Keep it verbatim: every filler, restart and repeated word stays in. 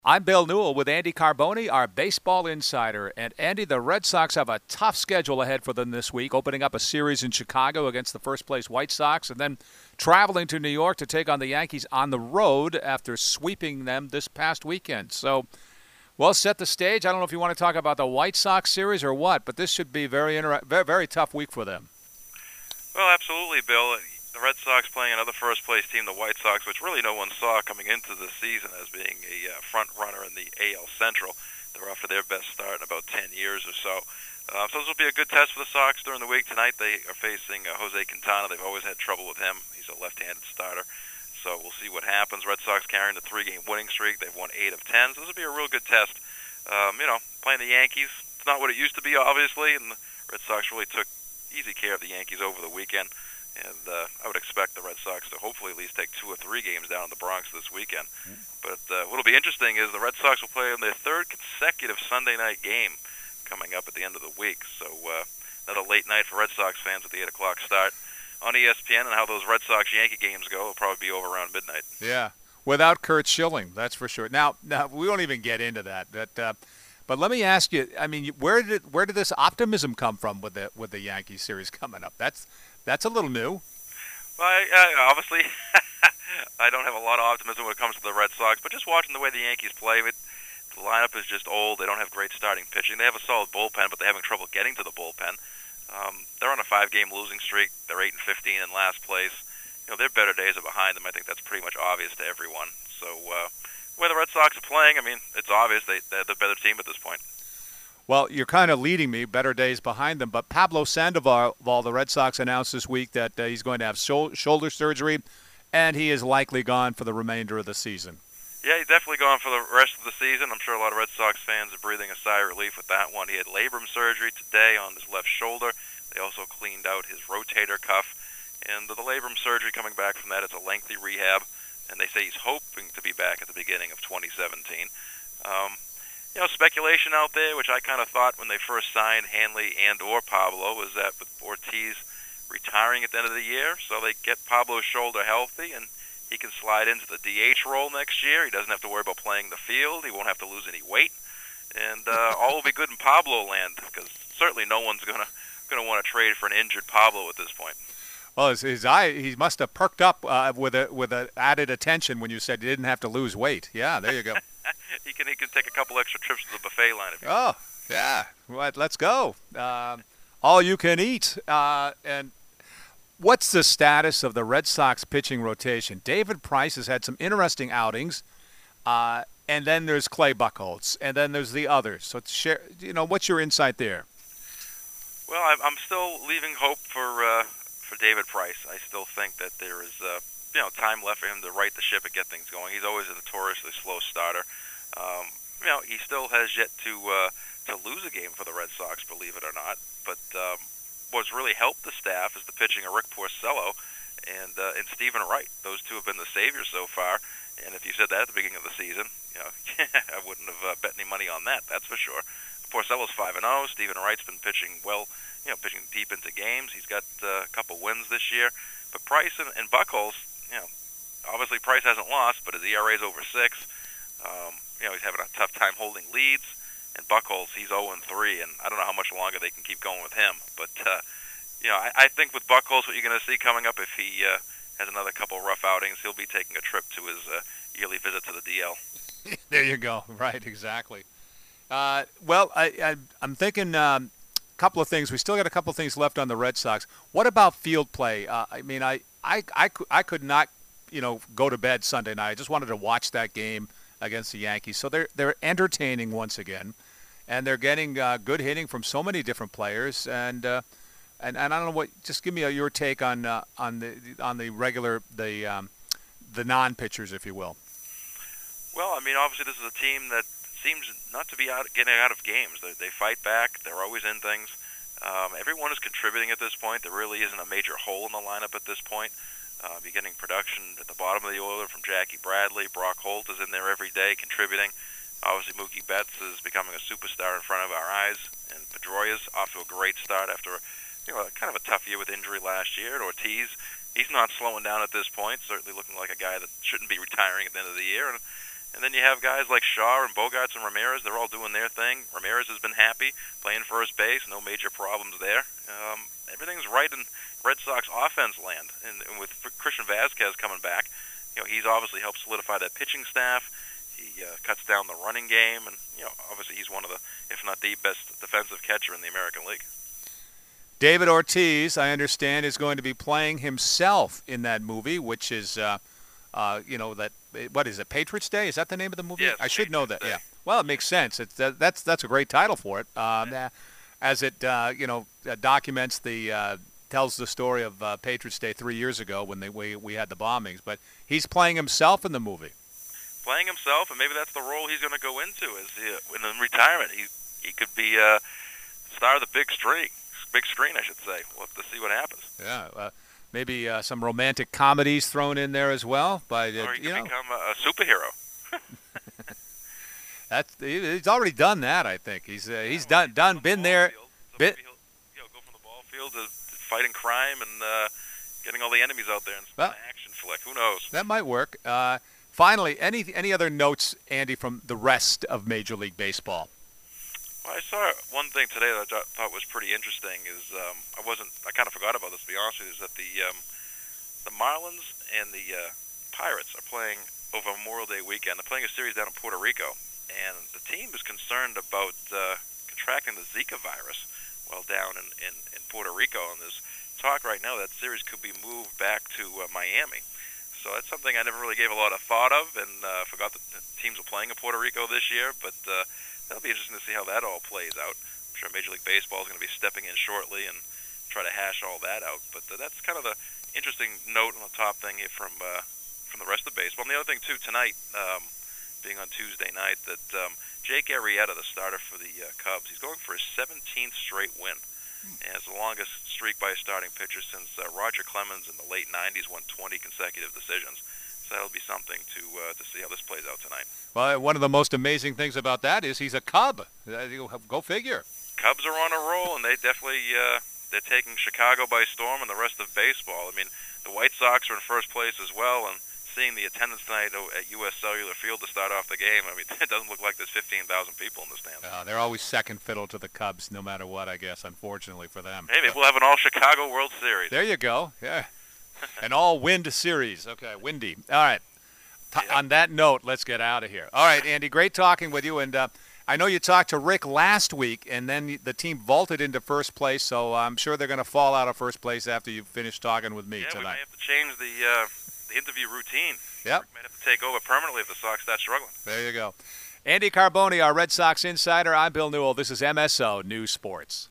I'm Bill Newell with Andy Carboni, our baseball insider. And Andy, the Red Sox have a tough schedule ahead for them this week, opening up a series in Chicago against the first-place White Sox, and then traveling to New York to take on the Yankees on the road after sweeping them this past weekend. So, well, set the stage. I don't know if you want to talk about the White Sox series or what, but this should be very inter- very, very tough week for them. Well, absolutely, Bill. The Red Sox playing another first-place team, the White Sox, which really no one saw coming into the season as being a uh, front runner in the A L Central. They're off to their best start in about ten years or so. Uh, so this will be a good test for the Sox during the week. Tonight they are facing uh, Jose Quintana. They've always had trouble with him. He's a left-handed starter. So we'll see what happens. Red Sox carrying the three-game winning streak. They've won eight of ten. So this will be a real good test. Um, you know, playing the Yankees, it's not what it used to be, obviously, and the Red Sox really took easy care of the Yankees over the weekend. And uh, I would expect the Red Sox to hopefully at least take two or three games down in the Bronx this weekend. Mm. But uh, what will be interesting is the Red Sox will play in their third consecutive Sunday night game coming up at the end of the week. So uh, another late night for Red Sox fans with the eight o'clock start on E S P N, and how those Red Sox-Yankee games go will probably be over around midnight. Yeah, without Curt Schilling, that's for sure. Now, now we won't even get into that. But, uh, but let me ask you, I mean, where did where did this optimism come from with the with the Yankee series coming up? That's That's a little new. Well, I, uh, obviously, I don't have a lot of optimism when it comes to the Red Sox, but just watching the way the Yankees play, it, the lineup is just old. They don't have great starting pitching. They have a solid bullpen, but they're having trouble getting to the bullpen. Um, they're on a five-game losing streak. They're eight and fifteen in last place. You know, their better days are behind them. I think that's pretty much obvious to everyone. So, uh, where the Red Sox are playing, I mean, it's obvious they, they're the better team at this point. Well, you're kind of leading me, better days behind them. But Pablo Sandoval, the Red Sox announced this week that uh, he's going to have shoulder surgery, and he is likely gone for the remainder of the season. Yeah, he's definitely gone for the rest of the season. I'm sure a lot of Red Sox fans are breathing a sigh of relief with that one. He had labrum surgery today on his left shoulder. They also cleaned out his rotator cuff. And the labrum surgery coming back from that, it's a lengthy rehab, and they say he's hoping to be back at the beginning of twenty seventeen. Um, You know, speculation out there, which I kind of thought when they first signed Hanley and or Pablo, was that with Ortiz retiring at the end of the year, so they get Pablo's shoulder healthy, and he can slide into the D H role next year. He doesn't have to worry about playing the field. He won't have to lose any weight, and uh, all will be good in Pablo land, because certainly no one's gonna gonna want to trade for an injured Pablo at this point. Well, his, his eye, he must have perked up uh, with a with a added attention when you said he didn't have to lose weight. Yeah, there you go. he can he can take a couple extra trips to the buffet line. If oh, yeah. Right, let's go. Um, all you can eat. Uh, and what's the status of the Red Sox pitching rotation? David Price has had some interesting outings, uh, and then there's Clay Buchholz, and then there's the others. So, share, you know, what's your insight there? Well, I'm, I'm still leaving hope for uh, for David Price. I still think that there is uh, you know time left for him to right the ship and get things going. He's always a notoriously slow starter. Um, you know, he still has yet to uh, to lose a game for the Red Sox, believe it or not. But um, what's really helped the staff is the pitching of Rick Porcello and uh, and Stephen Wright. Those two have been the saviors so far. And if you said that at the beginning of the season, you know, I wouldn't have uh, bet any money on that. That's for sure. Porcello's five and zero. Stephen Wright's been pitching well, you know, pitching deep into games. He's got uh, a couple wins this year. But Price and, and Buchholz, you know, obviously Price hasn't lost, but his E R A is over six. Um, you know, he's having a tough time holding leads. And Buchholz, he's zero and three, and I don't know how much longer they can keep going with him. But, uh, you know, I, I think with Buchholz, what you're going to see coming up, if he uh, has another couple rough outings, he'll be taking a trip to his uh, yearly visit to the D L. There you go. Right, exactly. Uh, well, I, I, I'm thinking a um, couple of things. We still got a couple of things left on the Red Sox. What about field play? Uh, I mean, I, I, I, I could not, you know, go to bed Sunday night. I just wanted to watch that game against the Yankees. So they're they're entertaining once again, and they're getting uh, good hitting from so many different players. And uh, and and I don't know what. Just give me a, your take on uh, on the on the regular the um, the non-pitchers, if you will. Well, I mean, obviously this is a team that seems not to be out, getting out of games. They, they fight back. They're always in things. Um, everyone is contributing at this point. There really isn't a major hole in the lineup at this point. Uh, you're getting production at the bottom of the order from Jackie Bradley. Brock Holt is in there every day contributing. Obviously, Mookie Betts is becoming a superstar in front of our eyes. And Pedroia's off to a great start after you know, kind of a tough year with injury last year. And Ortiz, he's not slowing down at this point, certainly looking like a guy that shouldn't be retiring at the end of the year. And And then you have guys like Shaw and Bogarts and Ramirez. They're all doing their thing. Ramirez has been happy playing first base. No major problems there. Um, everything's right in Red Sox offense land. And, and with Christian Vasquez coming back, you know, he's obviously helped solidify that pitching staff. He uh, cuts down the running game, and you know, obviously he's one of the, if not the best defensive catcher in the American League. David Ortiz, I understand, is going to be playing himself in that movie, which is, uh, uh, you know, that what is it, Patriots Day? Is that the name of the movie? Yes, I should Patriots know that. Day. Yeah. Well, it makes sense. It's that, that's that's a great title for it. Um, Yeah. As it uh, you know uh, documents the uh, tells the story of uh, Patriots Day three years ago when they we we had the bombings. But he's playing himself in the movie. Playing himself, and maybe that's the role he's going to go into. Is he, in retirement, he he could be uh, star of the big screen. Big screen, I should say. We'll have to see what happens. Yeah, uh, maybe uh, some romantic comedies thrown in there as well. By uh, Or he you could know, become a, a superhero. that's he's already done that. I think he's uh, he's Yeah, well, done done on the been ball there. field, so Bit, maybe he'll, you know, go from the ball field to fighting crime and uh, getting all the enemies out there and Well, an action flick. Who knows? that might work. Uh, finally, any any other notes, Andy, from the rest of Major League Baseball? Well, I saw one thing today that I thought- thought was pretty interesting. Is um, I wasn't I kind of forgot about this, to be honest with you. Is that the um, the Marlins and the uh, Pirates are playing over Memorial Day weekend. They're playing a series down in Puerto Rico, and the team is concerned about uh, contracting the Zika virus while down in, in, in Puerto Rico. And there's talk right now that series could be moved back to uh, Miami. So that's something I never really gave a lot of thought of, and uh, forgot that the teams were playing in Puerto Rico this year. But uh, that'll be interesting to see how that all plays out. I'm sure Major League Baseball is going to be stepping in shortly and try to hash all that out. But uh, that's kind of the interesting note on the top thing here from uh, from the rest of baseball. And the other thing too tonight, um, being on Tuesday night, that um, Jake Arrieta, the starter for the uh, Cubs, he's going for his seventeenth straight win, and it's the longest streak by a starting pitcher since uh, Roger Clemens in the late nineties won twenty consecutive decisions. So that'll be something to uh, to see how this plays out tonight. Well, one of the most amazing things about that is he's a Cub. Uh, Go figure. Cubs are on a roll, and they definitely uh, they're taking Chicago by storm and the rest of baseball. I mean, the White Sox are in first place as well, and seeing the attendance tonight at U S Cellular Field to start off the game, I mean, it doesn't look like there's fifteen thousand people in the stands. Uh, they're always second fiddle to the Cubs, no matter what, I guess, unfortunately for them. Maybe But we'll have an all-Chicago World Series. there you go. Yeah. An all-wind series. Okay, windy. All right. T- Yep. On that note, let's get out of here. All right, Andy, great talking with you. And uh, I know you talked to Rick last week, and then the team vaulted into first place, so I'm sure they're going to fall out of first place after you finish talking with me Yeah, we tonight. may have to change the uh, the interview routine. Yep. Rick might have to take over permanently if the Sox start struggling. There you go. Andy Carboni, our Red Sox insider. I'm Bill Newell. This is M S O News Sports.